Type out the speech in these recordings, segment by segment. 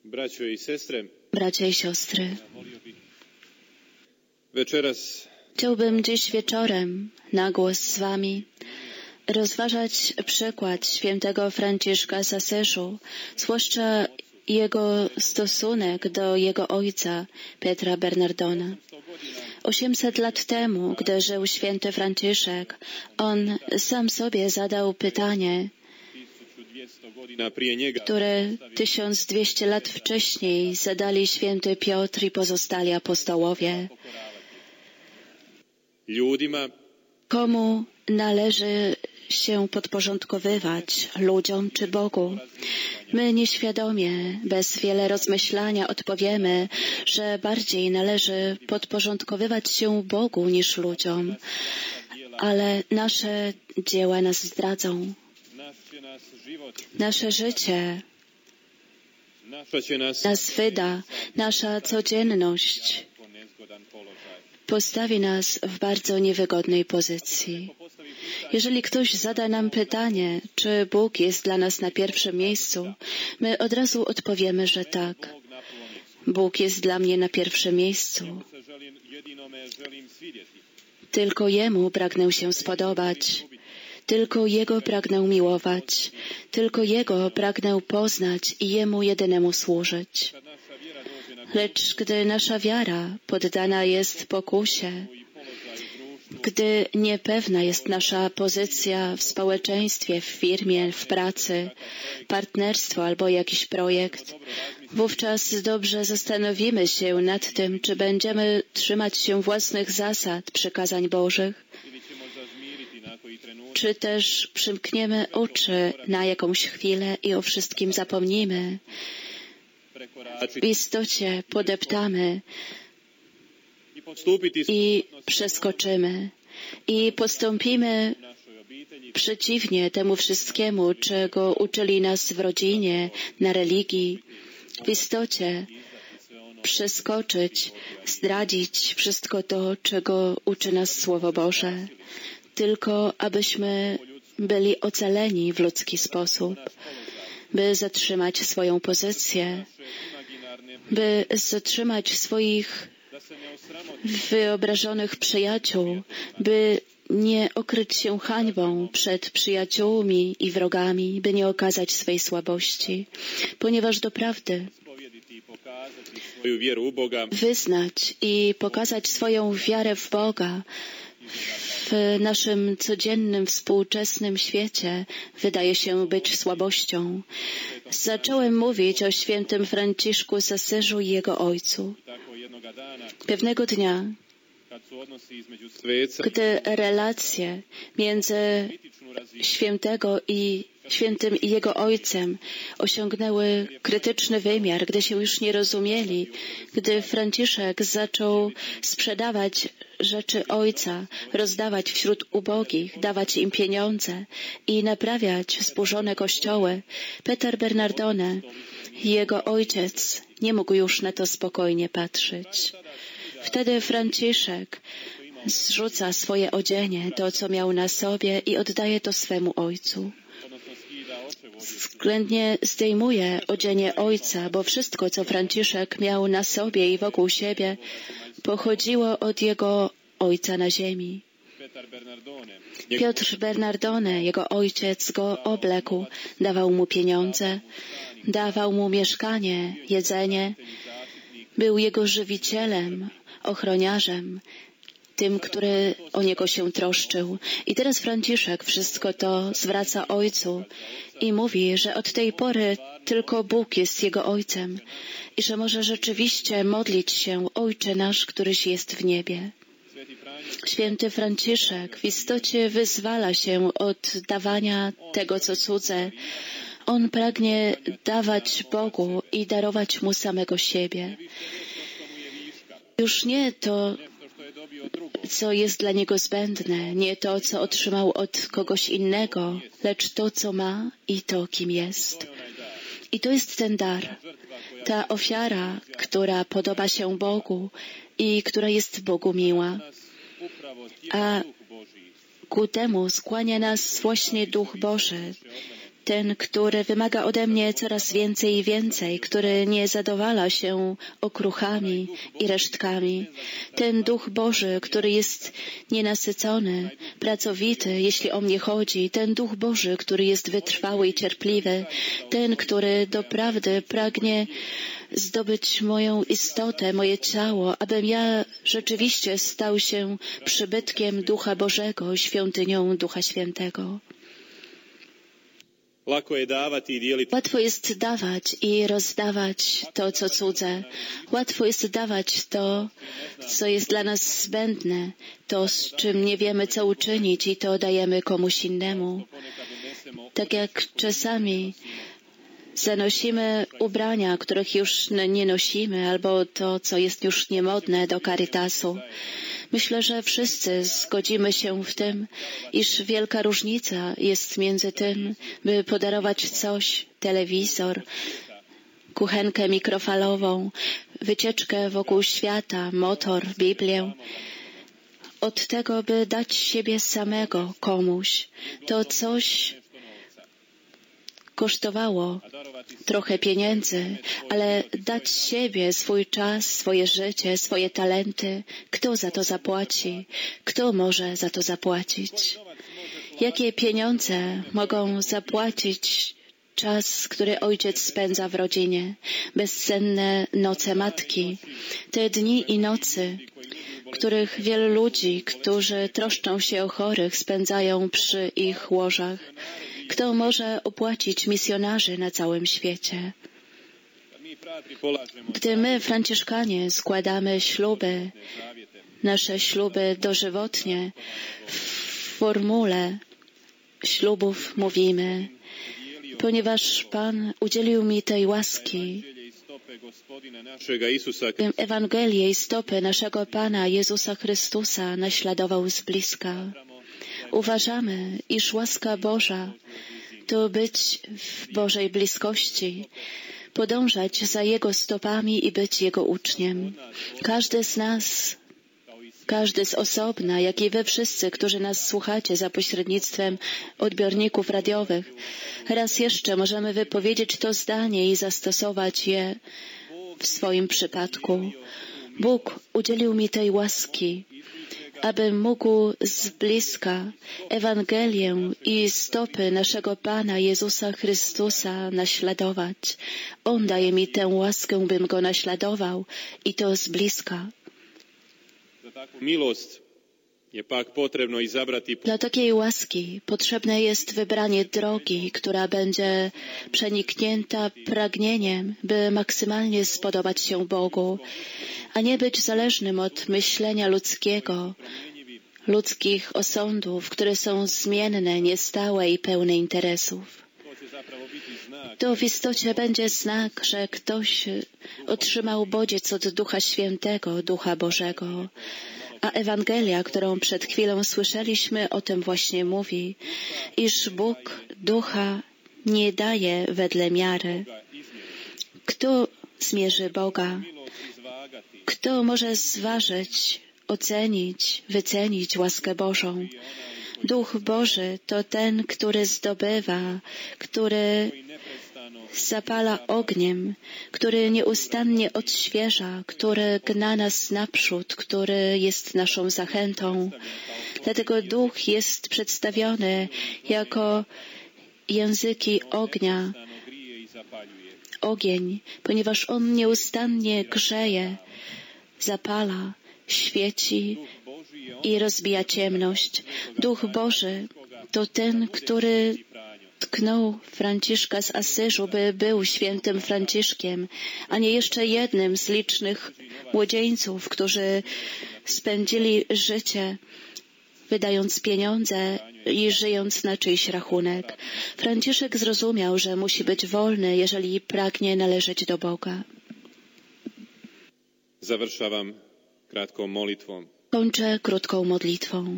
Bracia i siostry, večeras chciałbym dziś wieczorem na głos z Wami rozważać przykład świętego Franciszka z Asyżu, zwłaszcza jego stosunek do jego ojca, Pietra Bernardona. 800 lat temu, gdy żył święty Franciszek, on sam sobie zadał pytanie, które 1200 lat wcześniej zadali święty Piotr i pozostali apostołowie. Komu należy się podporządkowywać, ludziom czy Bogu? My nieświadomie, bez wiele rozmyślania odpowiemy, że bardziej należy podporządkowywać się Bogu niż ludziom, ale nasze dzieła nas zdradzą. Nasze życie nas wyda, nasza codzienność postawi nas w bardzo niewygodnej pozycji. Jeżeli ktoś zada nam pytanie, czy Bóg jest dla nas na pierwszym miejscu, my od razu odpowiemy, że tak. Bóg jest dla mnie na pierwszym miejscu. Tylko Jemu pragnę się spodobać. Tylko Jego pragnę miłować. Tylko Jego pragnę poznać i Jemu jedynemu służyć. Lecz gdy nasza wiara poddana jest pokusie, gdy niepewna jest nasza pozycja w społeczeństwie, w firmie, w pracy, partnerstwo albo jakiś projekt, wówczas dobrze zastanowimy się nad tym, czy będziemy trzymać się własnych zasad, przykazań Bożych, czy też przymkniemy oczy na jakąś chwilę i o wszystkim zapomnimy. W istocie podeptamy i przeskoczymy i postąpimy przeciwnie temu wszystkiemu, czego uczyli nas w rodzinie, na religii. W istocie przeskoczyć, zdradzić wszystko to, czego uczy nas Słowo Boże, tylko abyśmy byli ocaleni w ludzki sposób, by zatrzymać swoją pozycję, by zatrzymać swoich wyobrażonych przyjaciół, by nie okryć się hańbą przed przyjaciółmi i wrogami, by nie okazać swej słabości, ponieważ doprawdy wyznać i pokazać swoją wiarę w Boga w naszym codziennym, współczesnym świecie wydaje się być słabością. Zacząłem mówić o świętym Franciszku z Asyżu i jego ojcu. Pewnego dnia, gdy relacje między świętym i jego ojcem osiągnęły krytyczny wymiar, gdy się już nie rozumieli, gdy Franciszek zaczął sprzedawać rzeczy ojca, rozdawać wśród ubogich, dawać im pieniądze i naprawiać zburzone kościoły, Peter Bernardone, jego ojciec, nie mógł już na to spokojnie patrzeć. Wtedy Franciszek zrzuca swoje odzienie, to co miał na sobie i oddaje to swemu ojcu. Względnie zdejmuje odzienie ojca, bo wszystko, co Franciszek miał na sobie i wokół siebie, pochodziło od jego ojca na ziemi. Piotr Bernardone, jego ojciec, go oblekł, dawał mu pieniądze, dawał mu mieszkanie, jedzenie, był jego żywicielem, ochroniarzem, tym, który o niego się troszczył. I teraz Franciszek wszystko to zwraca ojcu i mówi, że od tej pory tylko Bóg jest jego ojcem i że może rzeczywiście modlić się: Ojcze nasz, któryś jest w niebie. Święty Franciszek w istocie wyzwala się od dawania tego, co cudze. On pragnie dawać Bogu i darować Mu samego siebie. Już nie to, co jest dla niego zbędne, nie to, co otrzymał od kogoś innego, lecz to, co ma i to, kim jest. I to jest ten dar, ta ofiara, która podoba się Bogu i która jest Bogu miła. A ku temu skłania nas właśnie Duch Boży, ten, który wymaga ode mnie coraz więcej i więcej, który nie zadowala się okruchami i resztkami. Ten Duch Boży, który jest nienasycony, pracowity, jeśli o mnie chodzi. Ten Duch Boży, który jest wytrwały i cierpliwy. Ten, który doprawdy pragnie zdobyć moją istotę, moje ciało, abym ja rzeczywiście stał się przybytkiem Ducha Bożego, świątynią Ducha Świętego. Łatwo jest dawać i rozdawać to, co cudze. Łatwo jest dawać to, co jest dla nas zbędne, to, z czym nie wiemy, co uczynić i to dajemy komuś innemu. Tak jak czasami zanosimy ubrania, których już nie nosimy, albo to, co jest już niemodne, do Caritasu. Myślę, że wszyscy zgodzimy się w tym, iż wielka różnica jest między tym, by podarować coś, telewizor, kuchenkę mikrofalową, wycieczkę wokół świata, motor, Biblię, od tego, by dać siebie samego komuś. To coś kosztowało trochę pieniędzy, ale dać siebie, swój czas, swoje życie, swoje talenty, kto za to zapłaci? Kto może za to zapłacić? Jakie pieniądze mogą zapłacić czas, który ojciec spędza w rodzinie? Bezsenne noce matki, te dni i nocy, których wielu ludzi, którzy troszczą się o chorych, spędzają przy ich łożach. Kto może opłacić misjonarzy na całym świecie? Gdy my, Franciszkanie, składamy śluby, nasze śluby dożywotnie, w formule ślubów mówimy, ponieważ Pan udzielił mi tej łaski, bym Ewangelię i stopy naszego Pana Jezusa Chrystusa naśladował z bliska. Uważamy, iż łaska Boża to być w Bożej bliskości, podążać za Jego stopami i być Jego uczniem. Każdy z nas, każdy z osobna, jak i wy wszyscy, którzy nas słuchacie za pośrednictwem odbiorników radiowych, raz jeszcze możemy wypowiedzieć to zdanie i zastosować je w swoim przypadku. Bóg udzielił mi tej łaski, abym mógł z bliska Ewangelię i stopy naszego Pana Jezusa Chrystusa naśladować. On daje mi tę łaskę, bym Go naśladował i to z bliska. Dla takiej łaski potrzebne jest wybranie drogi, która będzie przeniknięta pragnieniem, by maksymalnie spodobać się Bogu, a nie być zależnym od myślenia ludzkiego, ludzkich osądów, które są zmienne, niestałe i pełne interesów. To w istocie będzie znak, że ktoś otrzymał bodziec od Ducha Świętego, Ducha Bożego. A Ewangelia, którą przed chwilą słyszeliśmy, o tym właśnie mówi, iż Bóg Ducha nie daje wedle miary. Kto zmierzy Boga? Kto może zważyć, ocenić, wycenić łaskę Bożą? Duch Boży to ten, który zdobywa, który zapala ogniem, który nieustannie odświeża, który gna nas naprzód, który jest naszą zachętą. Dlatego Duch jest przedstawiony jako języki ognia, ogień, ponieważ On nieustannie grzeje, zapala, świeci i rozbija ciemność. Duch Boży to ten, który tknął Franciszka z Asyżu, by był świętym Franciszkiem, a nie jeszcze jednym z licznych młodzieńców, którzy spędzili życie wydając pieniądze i żyjąc na czyjś rachunek. Franciszek zrozumiał, że musi być wolny, jeżeli pragnie należeć do Boga. Završavam krátkou molitvom. Kończę krótką modlitwą.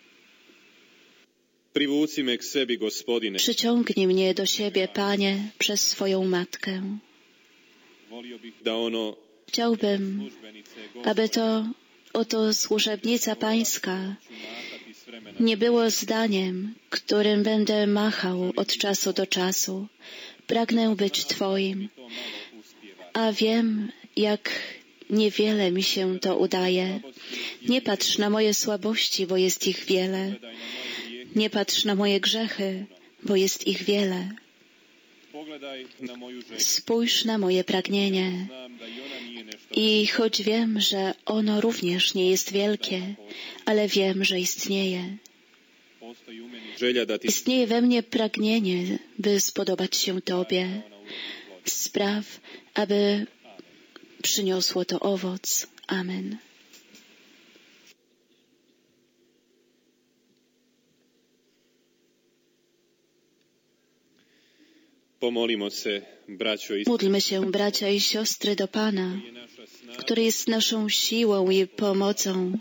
Privúci me k sebi, Gospodine. Przyciągnij mnie do siebie, Panie, przez swoją matkę. Chciałbym, aby to oto służebnica Pańska nie było zdaniem, którym będę machał od czasu do czasu. Pragnę być Twoim, a wiem, jak niewiele mi się to udaje. Nie patrz na moje słabości, bo jest ich wiele. Nie patrz na moje grzechy, bo jest ich wiele. Spójrz na moje pragnienie. I choć wiem, że ono również nie jest wielkie, ale wiem, że istnieje. Istnieje we mnie pragnienie, by spodobać się Tobie. Spraw, aby przyniosło to owoc. Amen. Módlmy się, bracia i siostry, do Pana, który jest naszą siłą i pomocą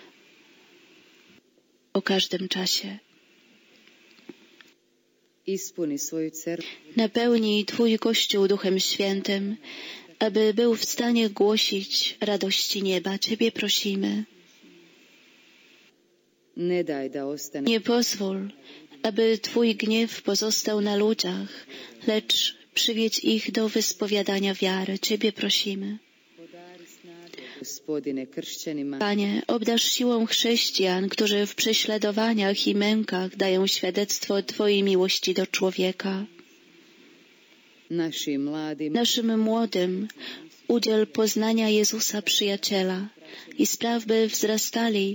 o każdym czasie. Napełnij Twój Kościół Duchem Świętym, aby był w stanie głosić radości nieba. Ciebie prosimy. Nie pozwól, aby Twój gniew pozostał na ludziach, lecz przywiedź ich do wyspowiadania wiary. Ciebie prosimy. Panie, obdarz siłą chrześcijan, którzy w prześladowaniach i mękach dają świadectwo Twojej miłości do człowieka. Naszym młodym udziel poznania Jezusa Przyjaciela i spraw, by wzrastali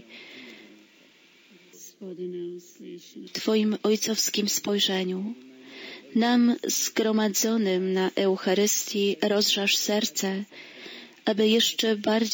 w Twoim ojcowskim spojrzeniu. Nam zgromadzonym na Eucharystii rozżarz serce, aby jeszcze bardziej